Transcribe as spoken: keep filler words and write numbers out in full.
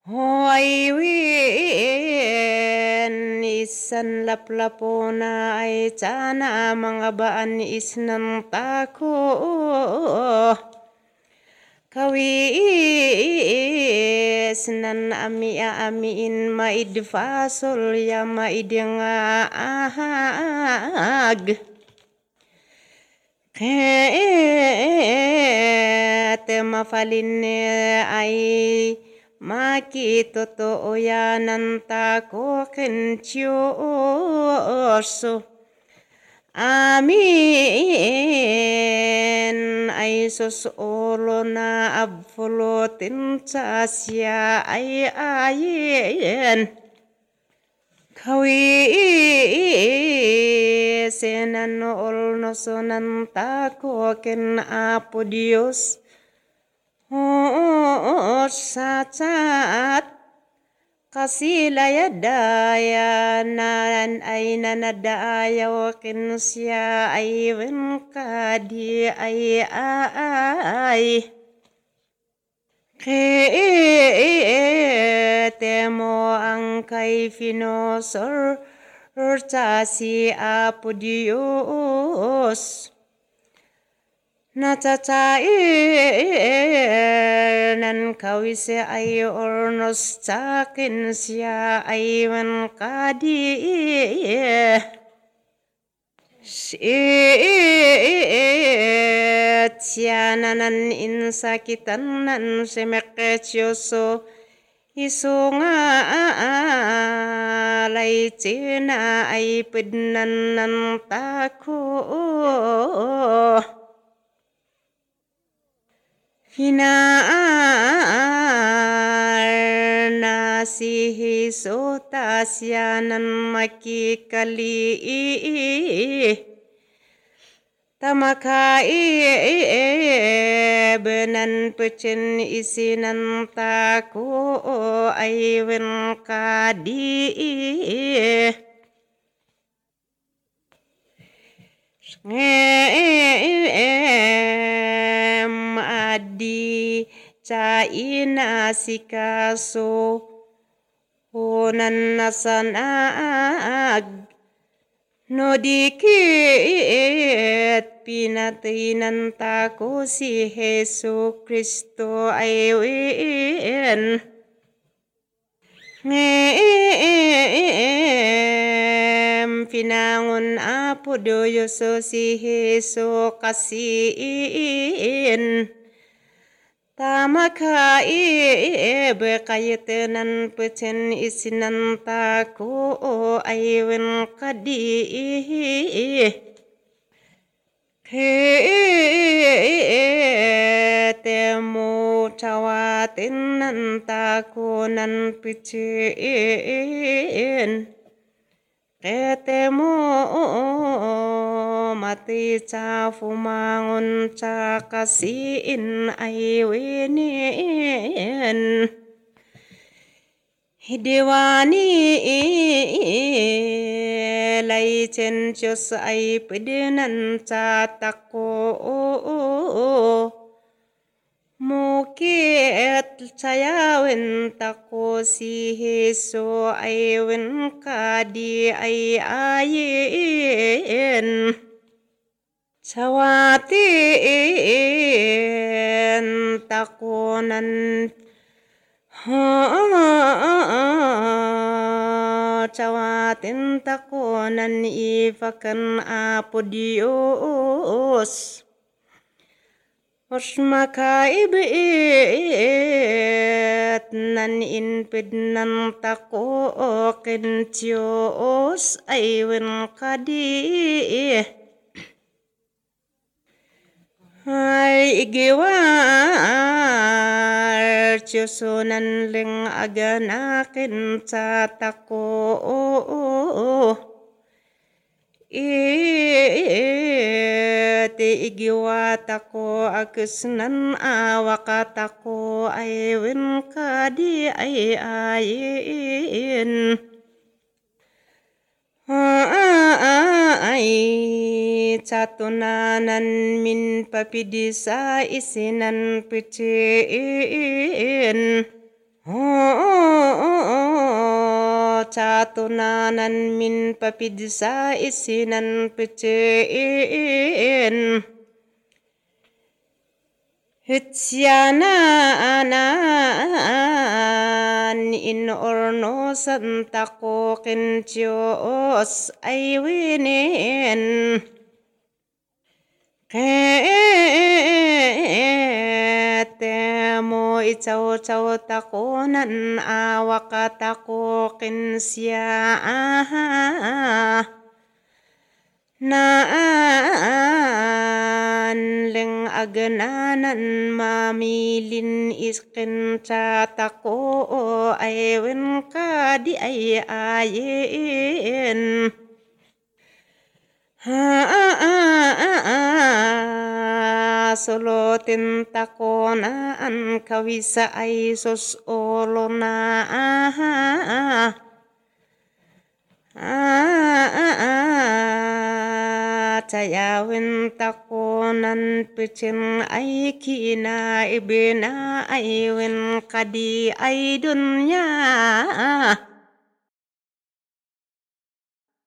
Hoy win isan laplapo na ay tsana mga baan isnang tako kawis nan ami amiin maidfasol ya maidinga ahag kete mafalin ay makitotoo yan tako kencyoso amin ay sosolo na abfolotin sa siya ay ayin kawisenan olnosonan tako ken apo Diyos oo saat kasilaya daya nan ay nanadaya ken siya ay wenkadi ay ay temo ang kay finosor si apo Diyos natatair nan kawise ay ornos sakin siya ay wenkadi siya nanan insakitan nan semeketyoso iso nga alay tsina ay pednan ng tako hinaar na si Heso tasya ng makikali tamakai benan pecen isinan tako ay wenkadi ngem adi caina sikaso honan nasanag no dikit pinatinan tako si Hesu Kristo ay win ngem pinangon apo Diyoso si Hesu kasiin tama kai berkaitan pecen isinan tako ay wenkadi ketemu cawatin nan tako nan pecen ketemu mati cafu mangun cakasiin ay winin hidewani lay cencos ay pedenan catako mukit cayawin tako si Heso ay wenkadi ay ayin cawatin takunan cawatin takunan ifakan apo Diyos Osmakaibit nan inpid nan tako kenciyos ay wenkadi ay igiwar tiyosonan ling aganakin sa tako iti igiwatako akusnan awakatako ay wenkadi ay ayin ay catunanan min papidisa isinan pecin catunanan min papidsa isinan pecein Hitsiana anan in orno santako kintios ay winin Ketemo itaw taw takunan awakatako kinsya Naan ling agnanan mamilin iskin tatako aywin kadi ay ayin Solotin takonaan kawisa ay susolo na Tayawin takonan picin ay kina ibina aywin kadi ay dunya